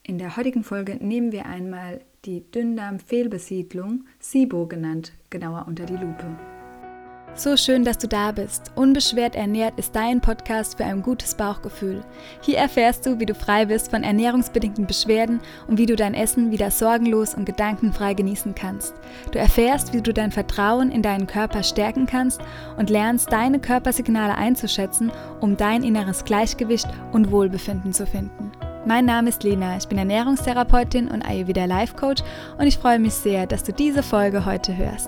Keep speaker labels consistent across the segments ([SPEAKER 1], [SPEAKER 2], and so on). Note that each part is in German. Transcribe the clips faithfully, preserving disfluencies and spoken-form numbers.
[SPEAKER 1] In der heutigen Folge nehmen wir einmal die Dünndarmfehlbesiedlung, SIBO genannt, genauer unter die Lupe.
[SPEAKER 2] So schön, dass du da bist. Unbeschwert ernährt ist dein Podcast für ein gutes Bauchgefühl. Hier erfährst du, wie du frei bist von ernährungsbedingten Beschwerden und wie du dein Essen wieder sorgenlos und gedankenfrei genießen kannst. Du erfährst, wie du dein Vertrauen in deinen Körper stärken kannst und lernst, deine Körpersignale einzuschätzen, um dein inneres Gleichgewicht und Wohlbefinden zu finden. Mein Name ist Lena, ich bin Ernährungstherapeutin und Ayurveda Life Coach und ich freue mich sehr, dass du diese Folge heute hörst.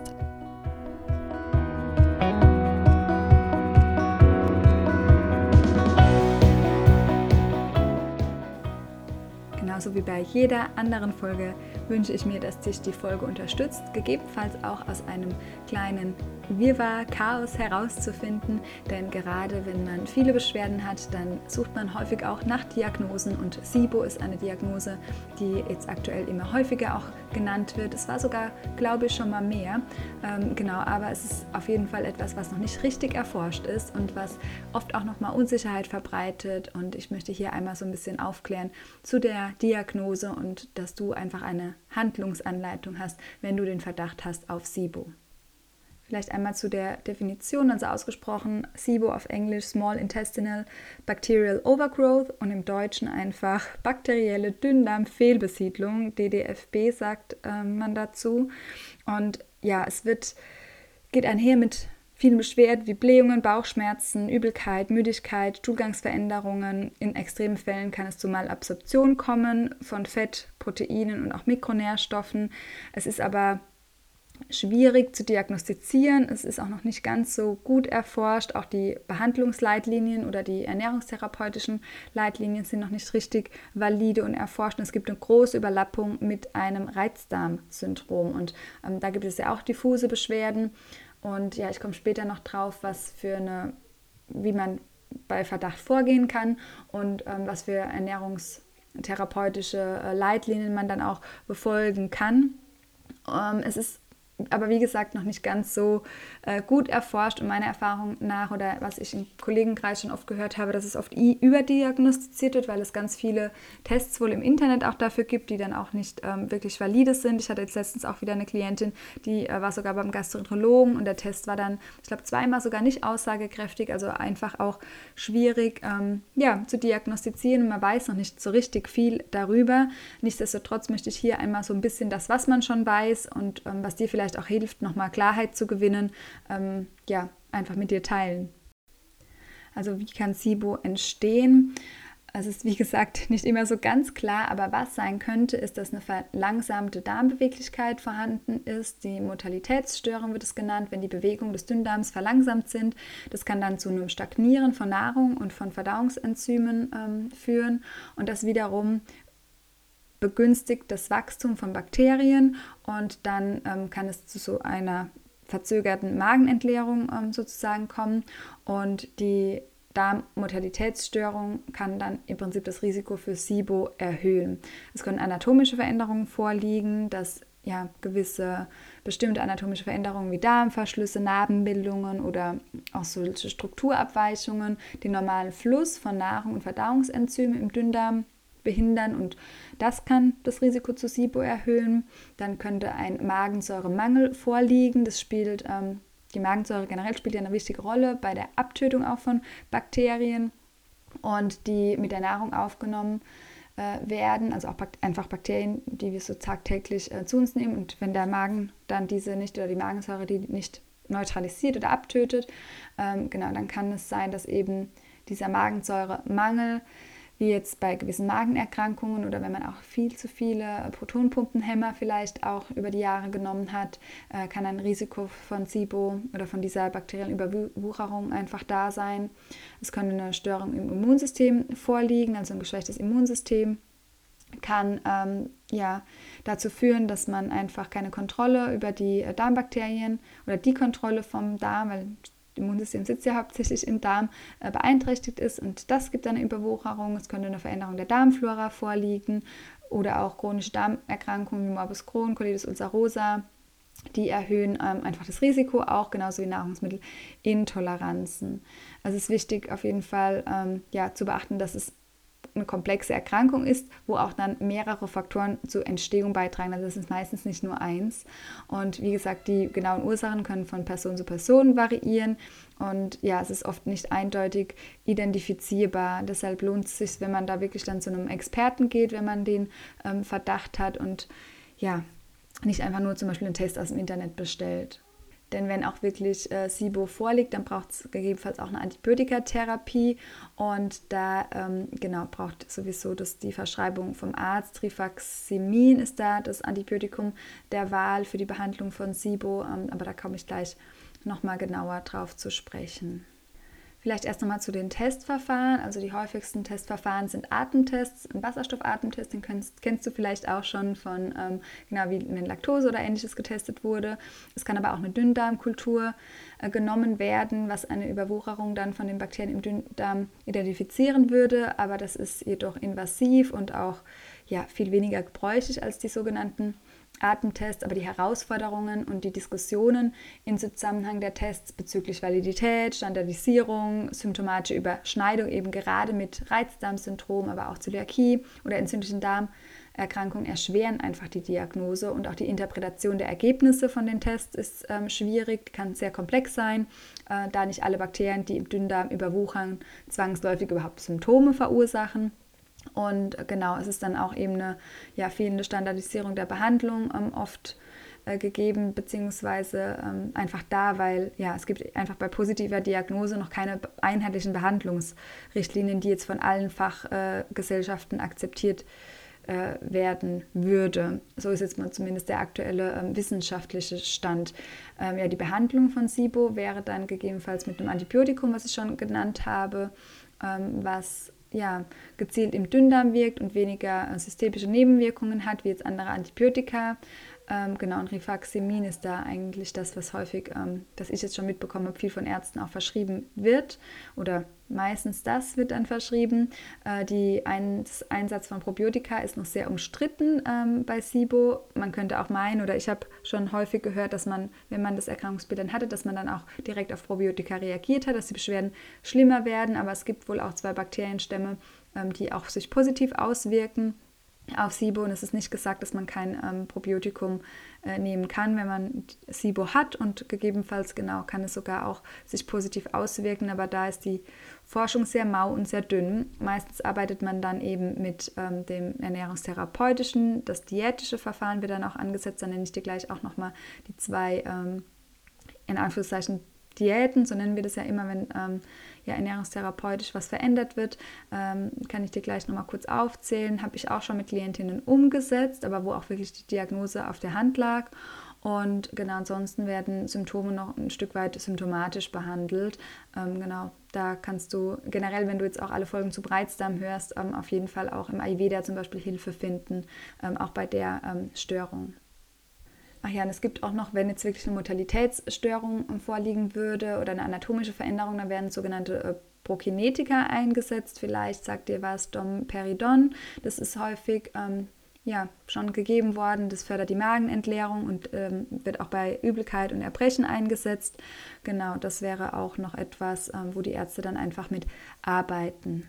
[SPEAKER 1] Genauso wie bei jeder anderen Folge wünsche ich mir, dass dich die Folge unterstützt, gegebenenfalls auch aus einem kleinen Wirrwarr, Chaos herauszufinden, denn gerade wenn man viele Beschwerden hat, dann sucht man häufig auch nach Diagnosen und SIBO ist eine Diagnose, die jetzt aktuell immer häufiger auch genannt wird. Es war sogar, glaube ich, schon mal mehr, ähm, genau, aber es ist auf jeden Fall etwas, was noch nicht richtig erforscht ist und was oft auch nochmal Unsicherheit verbreitet und ich möchte hier einmal so ein bisschen aufklären zu der Diagnose und dass du einfach eine Handlungsanleitung hast, wenn du den Verdacht hast auf SIBO. Vielleicht einmal zu der Definition, also ausgesprochen SIBO auf Englisch Small Intestinal Bacterial Overgrowth und im Deutschen einfach bakterielle Dünndarmfehlbesiedlung, D D F B sagt äh, man dazu. Und ja, es wird, geht einher mit vielen Beschwerden wie Blähungen, Bauchschmerzen, Übelkeit, Müdigkeit, Stuhlgangsveränderungen. In extremen Fällen kann es zu Malabsorption kommen von Fett, Proteinen und auch Mikronährstoffen. Es ist aber schwierig zu diagnostizieren. Es ist auch noch nicht ganz so gut erforscht. Auch die Behandlungsleitlinien oder die ernährungstherapeutischen Leitlinien sind noch nicht richtig valide und erforscht. Und es gibt eine große Überlappung mit einem Reizdarmsyndrom. Und ähm, da gibt es ja auch diffuse Beschwerden. Und ja, ich komme später noch drauf, was für eine, wie man bei Verdacht vorgehen kann und ähm, was für ernährungstherapeutische äh, Leitlinien man dann auch befolgen kann. Ähm, es ist aber wie gesagt noch nicht ganz so äh, gut erforscht und meiner Erfahrung nach oder was ich im Kollegenkreis schon oft gehört habe, dass es oft überdiagnostiziert wird, weil es ganz viele Tests wohl im Internet auch dafür gibt, die dann auch nicht ähm, wirklich valide sind. Ich hatte jetzt letztens auch wieder eine Klientin, die äh, war sogar beim Gastroenterologen und der Test war dann, ich glaube, zweimal sogar nicht aussagekräftig, also einfach auch schwierig ähm, ja, zu diagnostizieren und man weiß noch nicht so richtig viel darüber. Nichtsdestotrotz möchte ich hier einmal so ein bisschen das, was man schon weiß und ähm, was dir vielleicht auch hilft, nochmal Klarheit zu gewinnen, ähm, ja, einfach mit dir teilen. Also wie kann SIBO entstehen? Es ist, wie gesagt, nicht immer so ganz klar, aber was sein könnte, ist, dass eine verlangsamte Darmbeweglichkeit vorhanden ist. Die Motalitätsstörung wird es genannt, wenn die Bewegungen des Dünndarms verlangsamt sind. Das kann dann zu einem Stagnieren von Nahrung und von Verdauungsenzymen ähm, führen und das wiederum begünstigt das Wachstum von Bakterien und dann ähm, kann es zu so einer verzögerten Magenentleerung ähm, sozusagen kommen und die Darmmotalitätsstörung kann dann im Prinzip das Risiko für SIBO erhöhen. Es können anatomische Veränderungen vorliegen, dass ja, gewisse bestimmte anatomische Veränderungen wie Darmverschlüsse, Narbenbildungen oder auch solche Strukturabweichungen den normalen Fluss von Nahrung und Verdauungsenzymen im Dünndarm behindern und das kann das Risiko zu SIBO erhöhen. Dann könnte ein Magensäuremangel vorliegen. Das spielt, ähm, die Magensäure generell spielt ja eine wichtige Rolle bei der Abtötung auch von Bakterien und die mit der Nahrung aufgenommen äh, werden, also auch bak- einfach Bakterien, die wir so tagtäglich äh, zu uns nehmen und wenn der Magen dann diese nicht oder die Magensäure die nicht neutralisiert oder abtötet, ähm, genau, dann kann es sein, dass eben dieser Magensäuremangel wie jetzt bei gewissen Magenerkrankungen oder wenn man auch viel zu viele Protonpumpenhemmer vielleicht auch über die Jahre genommen hat, kann ein Risiko von SIBO oder von dieser bakteriellen Überwucherung einfach da sein. Es könnte eine Störung im Immunsystem vorliegen, also ein geschwächtes Immunsystem kann ähm, ja, dazu führen, dass man einfach keine Kontrolle über die Darmbakterien oder die Kontrolle vom Darm, weil das Immunsystem sitzt ja hauptsächlich im Darm, äh, beeinträchtigt ist und das gibt eine Überwucherung. Es könnte eine Veränderung der Darmflora vorliegen oder auch chronische Darmerkrankungen wie Morbus Crohn, Colitis ulcerosa. Die erhöhen ähm, einfach das Risiko auch, genauso wie Nahrungsmittelintoleranzen. Also es ist wichtig auf jeden Fall ähm, ja, zu beachten, dass es eine komplexe Erkrankung ist, wo auch dann mehrere Faktoren zur Entstehung beitragen. Also es ist meistens nicht nur eins. Und wie gesagt, die genauen Ursachen können von Person zu Person variieren. Und ja, es ist oft nicht eindeutig identifizierbar. Deshalb lohnt es sich, wenn man da wirklich dann zu einem Experten geht, wenn man den ähm, Verdacht hat und ja, nicht einfach nur zum Beispiel einen Test aus dem Internet bestellt. Denn wenn auch wirklich äh, SIBO vorliegt, dann braucht es gegebenenfalls auch eine Antibiotikatherapie und da ähm, genau braucht sowieso das, die Verschreibung vom Arzt. Rifaximin ist da das Antibiotikum der Wahl für die Behandlung von SIBO, ähm, aber da komme ich gleich nochmal genauer drauf zu sprechen. Vielleicht erst nochmal zu den Testverfahren. Also die häufigsten Testverfahren sind Atemtests. Ein Wasserstoffatemtest, den kennst, kennst du vielleicht auch schon von, ähm, genau wie eine Laktose oder ähnliches getestet wurde. Es kann aber auch eine Dünndarmkultur äh, genommen werden, was eine Überwucherung dann von den Bakterien im Dünndarm identifizieren würde. Aber das ist jedoch invasiv und auch ja, viel weniger gebräuchlich als die sogenannten Atemtests, aber die Herausforderungen und die Diskussionen im Zusammenhang der Tests bezüglich Validität, Standardisierung, symptomatische Überschneidung eben gerade mit Reizdarmsyndrom, aber auch Zöliakie oder entzündlichen Darmerkrankungen erschweren einfach die Diagnose und auch die Interpretation der Ergebnisse von den Tests ist ähm, schwierig, kann sehr komplex sein, äh, da nicht alle Bakterien, die im Dünndarm überwuchern, zwangsläufig überhaupt Symptome verursachen. Und genau, es ist dann auch eben eine ja, fehlende Standardisierung der Behandlung ähm, oft äh, gegeben, beziehungsweise ähm, einfach da, weil ja, es gibt einfach bei positiver Diagnose noch keine einheitlichen Behandlungsrichtlinien, die jetzt von allen Fachgesellschaften äh, akzeptiert äh, werden würde. So ist jetzt mal zumindest der aktuelle ähm, wissenschaftliche Stand. Ähm, ja, die Behandlung von SIBO wäre dann gegebenenfalls mit einem Antibiotikum, was ich schon genannt habe, ähm, was ja, gezielt im Dünndarm wirkt und weniger äh, systemische Nebenwirkungen hat, wie jetzt andere Antibiotika. Ähm, genau, und Rifaximin ist da eigentlich das, was häufig, ähm, das ich jetzt schon mitbekommen habe, viel von Ärzten auch verschrieben wird oder meistens das wird dann verschrieben. Äh, die ein, das Einsatz von Probiotika ist noch sehr umstritten ähm, bei SIBO. Man könnte auch meinen, oder ich habe schon häufig gehört, dass man, wenn man das Erkrankungsbild dann hatte, dass man dann auch direkt auf Probiotika reagiert hat, dass die Beschwerden schlimmer werden. Aber es gibt wohl auch zwei Bakterienstämme, ähm, die auch sich positiv auswirken auf SIBO, und es ist nicht gesagt, dass man kein ähm, Probiotikum äh, nehmen kann, wenn man SIBO hat, und gegebenenfalls genau kann es sogar auch sich positiv auswirken, aber da ist die Forschung sehr mau und sehr dünn. Meistens arbeitet man dann eben mit ähm, dem ernährungstherapeutischen, das diätische Verfahren wird dann auch angesetzt, dann nenne ich dir gleich auch nochmal die zwei ähm, in Anführungszeichen Diäten, so nennen wir das ja immer, wenn ähm, ja, ernährungstherapeutisch was verändert wird, ähm, kann ich dir gleich nochmal kurz aufzählen, habe ich auch schon mit Klientinnen umgesetzt, aber wo auch wirklich die Diagnose auf der Hand lag. Und genau, ansonsten werden Symptome noch ein Stück weit symptomatisch behandelt. Ähm, genau, da kannst du generell, wenn du jetzt auch alle Folgen zu Reizdarm hörst, ähm, auf jeden Fall auch im Ayurveda zum Beispiel Hilfe finden, ähm, auch bei der ähm, Störung. Ach ja, und es gibt auch noch, wenn jetzt wirklich eine Motalitätsstörung vorliegen würde oder eine anatomische Veränderung, dann werden sogenannte äh, Prokinetika eingesetzt. Vielleicht sagt dir was Domperidon. Das ist häufig ähm, ja, schon gegeben worden. Das fördert die Magenentleerung und ähm, wird auch bei Übelkeit und Erbrechen eingesetzt. Genau, das wäre auch noch etwas, ähm, wo die Ärzte dann einfach mit arbeiten.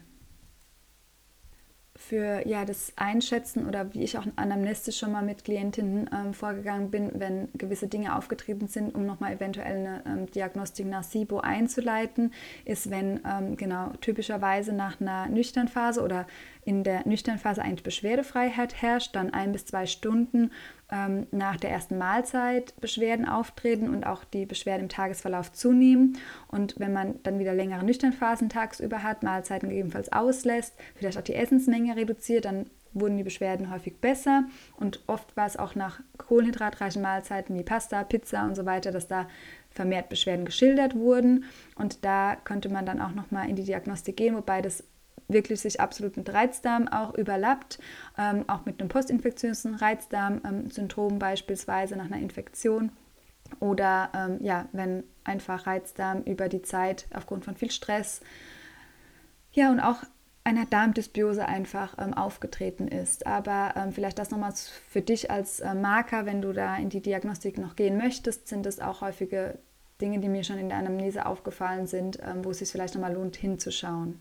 [SPEAKER 1] Für ja, das Einschätzen oder wie ich auch anamnestisch schon mal mit Klientinnen ähm, vorgegangen bin, wenn gewisse Dinge aufgetreten sind, um nochmal eventuell eine ähm, Diagnostik nach SIBO einzuleiten, ist, wenn ähm, genau typischerweise nach einer Nüchternphase oder in der Nüchternphase eigentlich Beschwerdefreiheit herrscht, dann ein bis zwei Stunden ähm, nach der ersten Mahlzeit Beschwerden auftreten und auch die Beschwerden im Tagesverlauf zunehmen. Und wenn man dann wieder längere Nüchternphasen tagsüber hat, Mahlzeiten gegebenenfalls auslässt, vielleicht auch die Essensmenge reduziert, dann wurden die Beschwerden häufig besser. Und oft war es auch nach kohlenhydratreichen Mahlzeiten wie Pasta, Pizza und so weiter, dass da vermehrt Beschwerden geschildert wurden. Und da könnte man dann auch nochmal in die Diagnostik gehen, wobei das wirklich sich absolut mit Reizdarm auch überlappt, ähm, auch mit einem postinfektiösen Reizdarm-Syndrom ähm, beispielsweise nach einer Infektion oder ähm, ja, wenn einfach Reizdarm über die Zeit aufgrund von viel Stress ja und auch einer Darmdysbiose einfach ähm, aufgetreten ist. Aber ähm, vielleicht das nochmal für dich als äh, Marker, wenn du da in die Diagnostik noch gehen möchtest, sind das auch häufige Dinge, die mir schon in der Anamnese aufgefallen sind, ähm, wo es sich vielleicht nochmal lohnt hinzuschauen.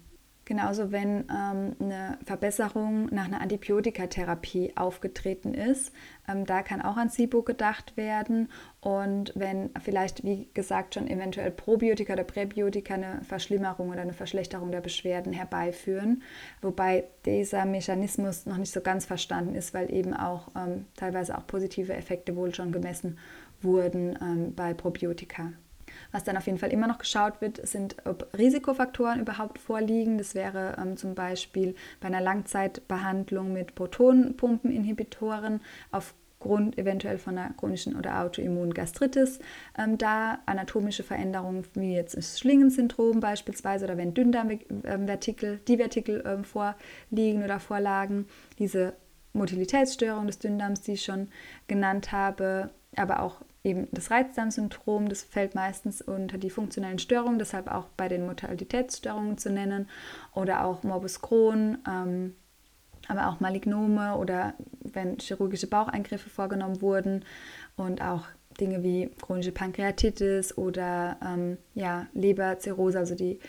[SPEAKER 1] Genauso, wenn ähm, eine Verbesserung nach einer Antibiotikatherapie aufgetreten ist, ähm, da kann auch an SIBO gedacht werden. Und wenn vielleicht, wie gesagt, schon eventuell Probiotika oder Präbiotika eine Verschlimmerung oder eine Verschlechterung der Beschwerden herbeiführen, wobei dieser Mechanismus noch nicht so ganz verstanden ist, weil eben auch ähm, teilweise auch positive Effekte wohl schon gemessen wurden ähm, bei Probiotika. Was dann auf jeden Fall immer noch geschaut wird, sind, ob Risikofaktoren überhaupt vorliegen. Das wäre ähm, zum Beispiel bei einer Langzeitbehandlung mit Protonenpumpeninhibitoren aufgrund eventuell von einer chronischen oder autoimmunen Gastritis. Ähm, da anatomische Veränderungen wie jetzt das Schlingensyndrom beispielsweise oder wenn Dünndarmvertikel, die Vertikel ähm, vorliegen oder vorlagen, diese Motilitätsstörung des Dünndarms, die ich schon genannt habe, aber auch eben das Reizdarmsyndrom, das fällt meistens unter die funktionellen Störungen, deshalb auch bei den Motilitätsstörungen zu nennen, oder auch Morbus Crohn, ähm, aber auch Malignome oder wenn chirurgische Baucheingriffe vorgenommen wurden und auch Dinge wie chronische Pankreatitis oder ähm, ja, Leberzirrhose, also die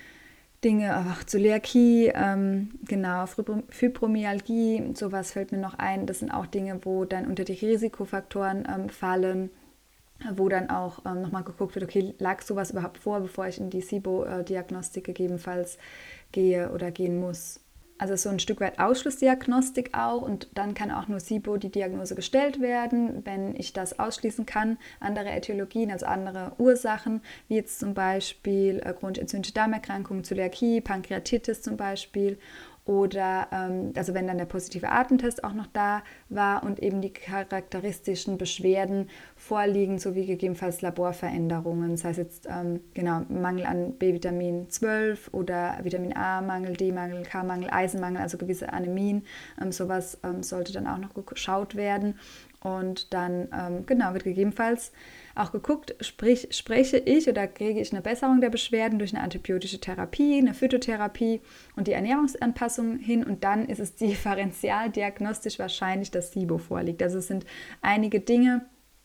[SPEAKER 1] Dinge, auch Zöliakie, ähm, genau, Fibromyalgie, sowas fällt mir noch ein. Das sind auch Dinge, wo dann unter die Risikofaktoren ähm, fallen, wo dann auch ähm, nochmal geguckt wird, okay, lag sowas überhaupt vor, bevor ich in die SIBO-Diagnostik gegebenenfalls gehe oder gehen muss. Also so ein Stück weit Ausschlussdiagnostik auch und dann kann auch nur SIBO die Diagnose gestellt werden, wenn ich das ausschließen kann. Andere Äthiologien, also andere Ursachen, wie jetzt zum Beispiel äh, chronisch entzündliche Darmerkrankungen, Zöliakie, Pankreatitis zum Beispiel. Oder ähm, also wenn dann der positive Atemtest auch noch da war und eben die charakteristischen Beschwerden vorliegen, sowie gegebenenfalls Laborveränderungen, das heißt jetzt ähm, genau Mangel an B-Vitamin zwölf oder Vitamin A-Mangel, D-Mangel, K-Mangel, Eisenmangel, also gewisse Anämien, ähm, sowas ähm, sollte dann auch noch geschaut werden. Und dann, ähm, genau, wird gegebenenfalls auch geguckt, sprich, spreche ich oder kriege ich eine Besserung der Beschwerden durch eine antibiotische Therapie, eine Phytotherapie und die Ernährungsanpassung hin. Und dann ist es differentialdiagnostisch wahrscheinlich, dass SIBO vorliegt. Also es sind einige Dinge.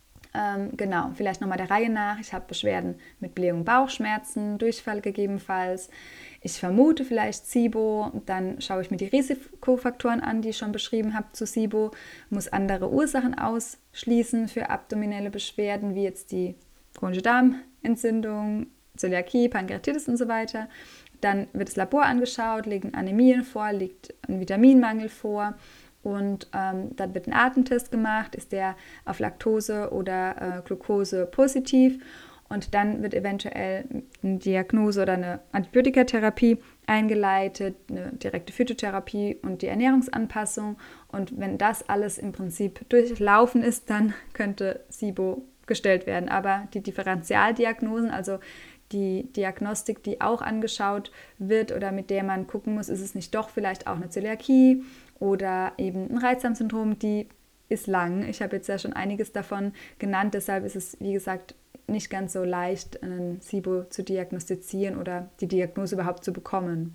[SPEAKER 1] Ähm, genau, vielleicht nochmal der Reihe nach. Ich habe Beschwerden mit Blähung, Bauchschmerzen, Durchfall gegebenenfalls. Ich vermute vielleicht SIBO. Dann schaue ich mir die Risikofaktoren an, die ich schon beschrieben habe zu SIBO. Muss andere Ursachen ausschließen für abdominelle Beschwerden, wie jetzt die chronische Darmentzündung, Zöliakie, Pankreatitis und so weiter. Dann wird das Labor angeschaut, liegen Anämien vor, liegt ein Vitaminmangel vor. Und ähm, dann wird ein Atemtest gemacht, ist der auf Laktose oder äh, Glucose positiv. Und dann wird eventuell eine Diagnose oder eine Antibiotikatherapie eingeleitet, eine direkte Phytotherapie und die Ernährungsanpassung. Und wenn das alles im Prinzip durchlaufen ist, dann könnte SIBO gestellt werden. Aber die Differentialdiagnosen, also die Diagnostik, die auch angeschaut wird oder mit der man gucken muss, ist es nicht doch vielleicht auch eine Zöliakie oder eben ein Reizdarmsyndrom, die ist lang. Ich habe jetzt ja schon einiges davon genannt, deshalb ist es, wie gesagt, nicht ganz so leicht, einen SIBO zu diagnostizieren oder die Diagnose überhaupt zu bekommen.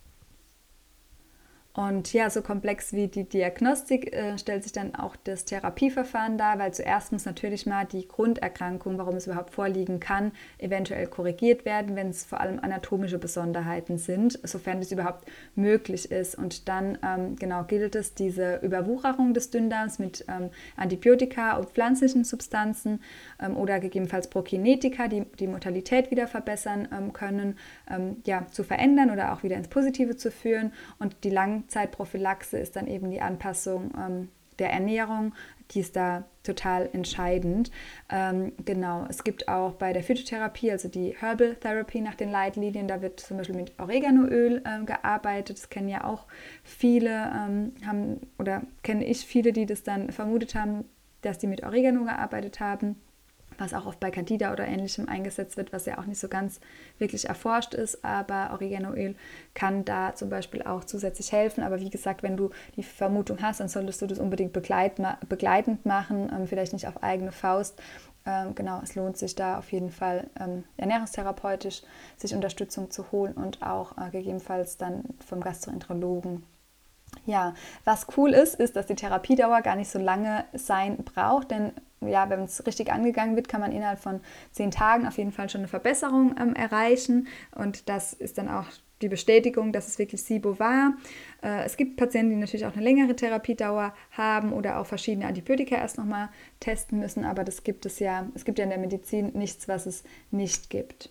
[SPEAKER 1] Und ja, so komplex wie die Diagnostik äh, stellt sich dann auch das Therapieverfahren dar, weil zuerst muss natürlich mal die Grunderkrankung, warum es überhaupt vorliegen kann, eventuell korrigiert werden, wenn es vor allem anatomische Besonderheiten sind, sofern das überhaupt möglich ist. Und dann ähm, genau gilt es, diese Überwucherung des Dünndarms mit ähm, Antibiotika und pflanzlichen Substanzen ähm, oder gegebenenfalls Prokinetika, die die Mortalität wieder verbessern ähm, können, ähm, ja, zu verändern oder auch wieder ins Positive zu führen. Und die langen Zeitprophylaxe ist dann eben die Anpassung ähm, der Ernährung, die ist da total entscheidend. Ähm, genau, es gibt auch bei der Phytotherapie, also die Herbal Therapy nach den Leitlinien, da wird zum Beispiel mit Oreganoöl ähm, gearbeitet. Das kennen ja auch viele, ähm, haben oder kenne ich viele, die das dann vermutet haben, dass die mit Oregano gearbeitet haben, was auch oft bei Candida oder Ähnlichem eingesetzt wird, was ja auch nicht so ganz wirklich erforscht ist, aber Oreganoöl kann da zum Beispiel auch zusätzlich helfen, aber wie gesagt, wenn du die Vermutung hast, dann solltest du das unbedingt begleitend machen, ähm, vielleicht nicht auf eigene Faust. Ähm, genau, es lohnt sich da auf jeden Fall ähm, ernährungstherapeutisch sich Unterstützung zu holen und auch äh, gegebenenfalls dann vom Gastroenterologen. Ja, was cool ist, ist, dass die Therapiedauer gar nicht so lange sein braucht, denn ja, wenn es richtig angegangen wird, kann man innerhalb von zehn Tagen auf jeden Fall schon eine Verbesserung ähm, erreichen und das ist dann auch die Bestätigung, dass es wirklich SIBO war. Äh, es gibt Patienten, die natürlich auch eine längere Therapiedauer haben oder auch verschiedene Antibiotika erst nochmal testen müssen, aber das gibt es ja, es gibt ja in der Medizin nichts, was es nicht gibt.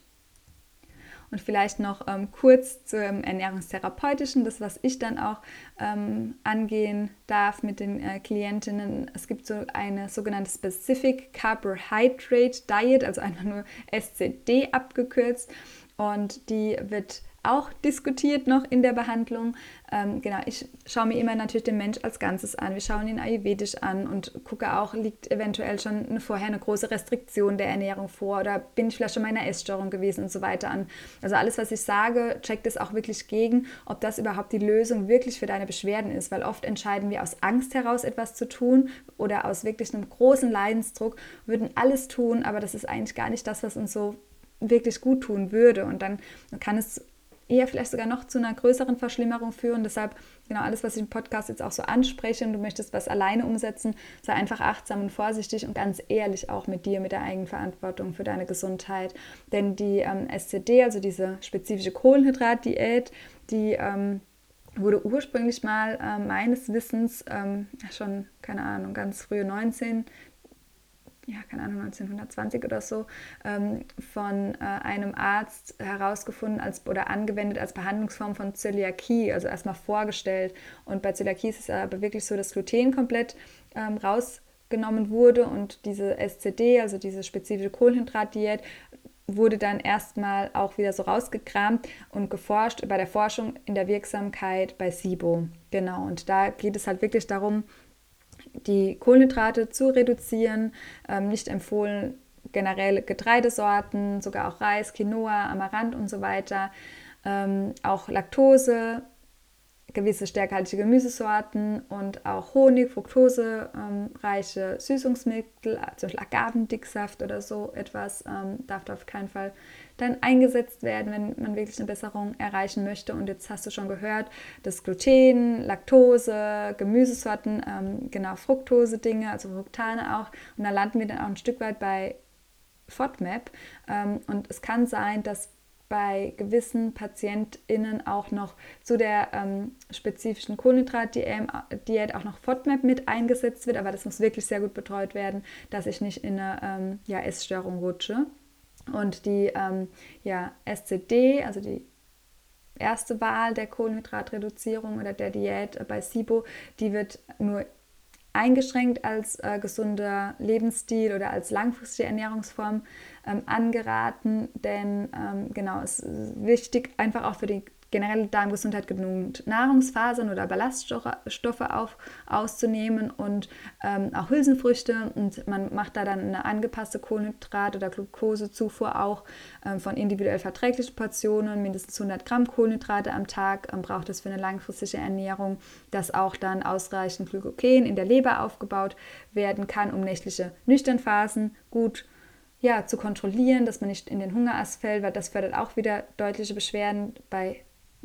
[SPEAKER 1] Und vielleicht noch ähm, kurz zum Ernährungstherapeutischen, das, was ich dann auch ähm, angehen darf mit den äh, Klientinnen. Es gibt so eine sogenannte Specific Carbohydrate Diet, also einfach nur S C D abgekürzt. Und die wird auch diskutiert noch in der Behandlung. Ähm, genau, ich schaue mir immer natürlich den Mensch als Ganzes an. Wir schauen ihn ayurvedisch an und gucke auch, liegt eventuell schon eine, vorher eine große Restriktion der Ernährung vor oder bin ich vielleicht schon mal in einer Essstörung gewesen und so weiter an. Also alles, was ich sage, checkt es auch wirklich gegen, ob das überhaupt die Lösung wirklich für deine Beschwerden ist, weil oft entscheiden wir aus Angst heraus etwas zu tun oder aus wirklich einem großen Leidensdruck, würden alles tun, aber das ist eigentlich gar nicht das, was uns so wirklich gut tun würde und dann kann es eher vielleicht sogar noch zu einer größeren Verschlimmerung führen. Deshalb, genau alles, was ich im Podcast jetzt auch so anspreche und du möchtest was alleine umsetzen, sei einfach achtsam und vorsichtig und ganz ehrlich auch mit dir, mit der Eigenverantwortung für deine Gesundheit. Denn die ähm, S C D, also diese spezifische Kohlenhydratdiät, die ähm, wurde ursprünglich mal äh, meines Wissens ähm, schon, keine Ahnung, ganz frühe neunzehn ja, keine Ahnung, neunzehnhundertzwanzig oder so, ähm, von äh, einem Arzt herausgefunden als, oder angewendet als Behandlungsform von Zöliakie, also erstmal vorgestellt. Und bei Zöliakie ist es aber wirklich so, dass Gluten komplett ähm, rausgenommen wurde und diese S C D, also diese spezifische Kohlenhydratdiät, wurde dann erstmal auch wieder so rausgekramt und geforscht bei der Forschung in der Wirksamkeit bei SIBO. Genau, und da geht es halt wirklich darum, die Kohlenhydrate zu reduzieren, ähm, nicht empfohlen generell Getreidesorten, sogar auch Reis, Quinoa, Amaranth und so weiter, ähm, auch Laktose, gewisse stärkehaltige Gemüsesorten und auch Honig, fructosereiche ähm, Süßungsmittel, zum Beispiel Agavendicksaft oder so etwas, ähm, darf da auf keinen Fall dann eingesetzt werden, wenn man wirklich eine Besserung erreichen möchte. Und jetzt hast du schon gehört, das Gluten, Laktose, Gemüsesorten, ähm, genau Fructose-Dinge, also Fructane auch. Und da landen wir dann auch ein Stück weit bei FODMAP. Ähm, und es kann sein, dass bei gewissen PatientInnen auch noch zu der ähm, spezifischen Kohlenhydratdiät auch noch FODMAP mit eingesetzt wird, aber das muss wirklich sehr gut betreut werden, dass ich nicht in eine ähm, ja, Essstörung rutsche. Und die ähm, ja, S C D, also die erste Wahl der Kohlenhydratreduzierung oder der Diät bei SIBO, die wird nur eingeschränkt als äh, gesunder Lebensstil oder als langfristige Ernährungsform ähm, angeraten, denn ähm, genau, es ist wichtig, einfach auch für die generelle Darmgesundheit genügend Nahrungsfasern oder Ballaststoffe auf, auszunehmen und ähm, auch Hülsenfrüchte, und man macht da dann eine angepasste Kohlenhydrat- oder Glukosezufuhr auch ähm, von individuell verträglichen Portionen, mindestens hundert Gramm Kohlenhydrate am Tag ähm, braucht es für eine langfristige Ernährung, dass auch dann ausreichend Glykogen in der Leber aufgebaut werden kann, um nächtliche Nüchternphasen gut ja, zu kontrollieren, dass man nicht in den Hungerast fällt, weil das fördert auch wieder deutliche Beschwerden bei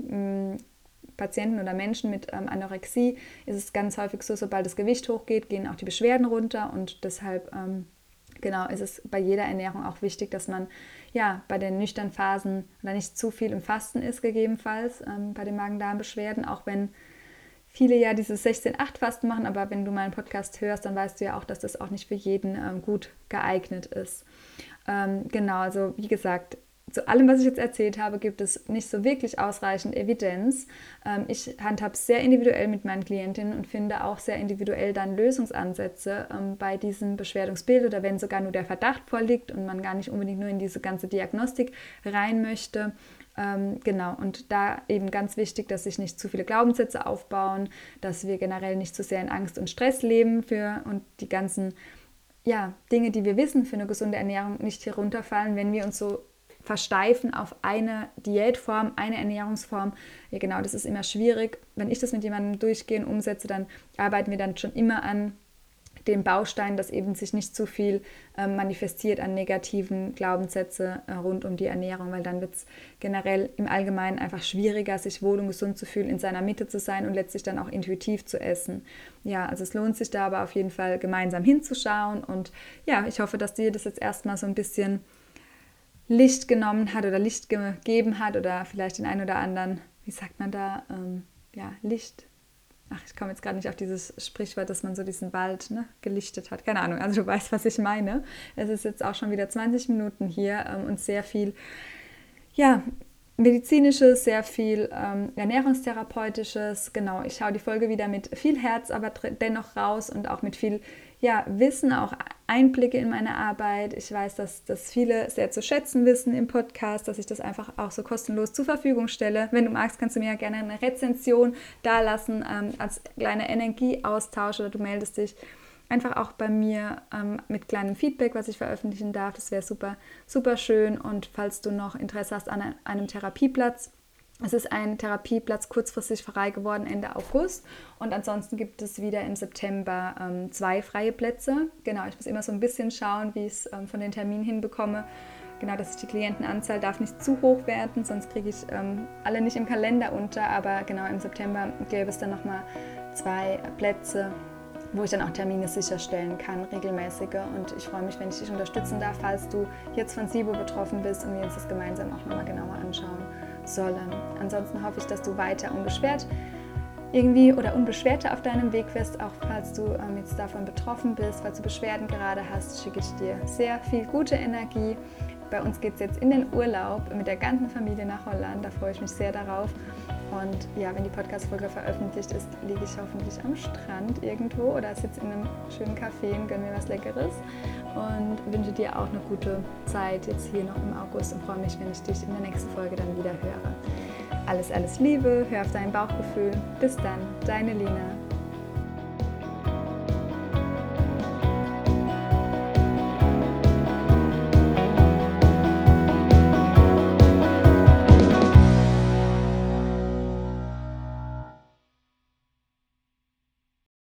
[SPEAKER 1] Patienten oder Menschen mit ähm, Anorexie. Ist es ganz häufig so, sobald das Gewicht hochgeht, gehen auch die Beschwerden runter, und deshalb ähm, genau ist es bei jeder Ernährung auch wichtig, dass man ja bei den nüchternen Phasen oder nicht zu viel im Fasten ist, gegebenenfalls ähm, bei den Magen-Darm-Beschwerden, auch wenn viele ja dieses sechzehn acht Fasten machen, aber wenn du meinen Podcast hörst, dann weißt du ja auch, dass das auch nicht für jeden ähm, gut geeignet ist. Ähm, genau, also wie gesagt, zu allem, was ich jetzt erzählt habe, gibt es nicht so wirklich ausreichend Evidenz. Ähm, ich handhabe sehr individuell mit meinen Klientinnen und finde auch sehr individuell dann Lösungsansätze ähm, bei diesem Beschwerdungsbild, oder wenn sogar nur der Verdacht vorliegt und man gar nicht unbedingt nur in diese ganze Diagnostik rein möchte. Ähm, genau, und da eben ganz wichtig, dass sich nicht zu viele Glaubenssätze aufbauen, dass wir generell nicht zu sehr in Angst und Stress leben für und die ganzen ja, Dinge, die wir wissen für eine gesunde Ernährung, nicht hier runterfallen, wenn wir uns so versteifen auf eine Diätform, eine Ernährungsform. Ja, genau, das ist immer schwierig. Wenn ich das mit jemandem durchgehe und umsetze, dann arbeiten wir dann schon immer an dem Baustein, dass eben sich nicht zu viel äh, manifestiert an negativen Glaubenssätze äh, rund um die Ernährung, weil dann wird es generell im Allgemeinen einfach schwieriger, sich wohl und gesund zu fühlen, in seiner Mitte zu sein und letztlich dann auch intuitiv zu essen. Ja, also es lohnt sich da aber auf jeden Fall gemeinsam hinzuschauen, und ja, ich hoffe, dass dir das jetzt erstmal so ein bisschen Licht genommen hat oder Licht gegeben hat oder vielleicht den einen oder anderen, wie sagt man da, ähm, ja, Licht. Ach, ich komme jetzt gerade nicht auf dieses Sprichwort, dass man so diesen Wald ne, gelichtet hat. Keine Ahnung, also du weißt, was ich meine. Es ist jetzt auch schon wieder zwanzig Minuten hier ähm, und sehr viel, ja, medizinisches, sehr viel ähm, ernährungstherapeutisches. Genau, ich schaue die Folge wieder mit viel Herz, aber dennoch raus und auch mit viel ja, Wissen, auch Einblicke in meine Arbeit. Ich weiß, dass das viele sehr zu schätzen wissen im Podcast, dass ich das einfach auch so kostenlos zur Verfügung stelle. Wenn du magst, kannst du mir ja gerne eine Rezension dalassen ähm, als kleiner Energieaustausch oder du meldest dich einfach auch bei mir ähm, mit kleinem Feedback, was ich veröffentlichen darf. Das wäre super, super schön. Und falls du noch Interesse hast an einem Therapieplatz, es ist ein Therapieplatz kurzfristig frei geworden Ende August und ansonsten gibt es wieder im September ähm, zwei freie Plätze. Genau, ich muss immer so ein bisschen schauen, wie ich es ähm, von den Terminen hinbekomme. Genau, dass ich die Klientenanzahl darf nicht zu hoch werden, sonst kriege ich ähm, alle nicht im Kalender unter. Aber genau im September gäbe es dann nochmal zwei Plätze, wo ich dann auch Termine sicherstellen kann, regelmäßige. Und ich freue mich, wenn ich dich unterstützen darf, falls du jetzt von SIBO betroffen bist und wir uns das gemeinsam auch nochmal genauer anschauen sollen. Ansonsten hoffe ich, dass du weiter unbeschwert irgendwie oder unbeschwerter auf deinem Weg wirst, auch falls du ähm, jetzt davon betroffen bist, falls du Beschwerden gerade hast, schicke ich dir sehr viel gute Energie. Bei uns geht es jetzt in den Urlaub mit der ganzen Familie nach Holland, da freue ich mich sehr darauf. Und ja, wenn die Podcast-Folge veröffentlicht ist, liege ich hoffentlich am Strand irgendwo oder sitze in einem schönen Café und gönne mir was Leckeres. Und wünsche dir auch eine gute Zeit jetzt hier noch im August und freue mich, wenn ich dich in der nächsten Folge dann wieder höre. Alles, alles Liebe, hör auf dein Bauchgefühl. Bis dann, deine Lina.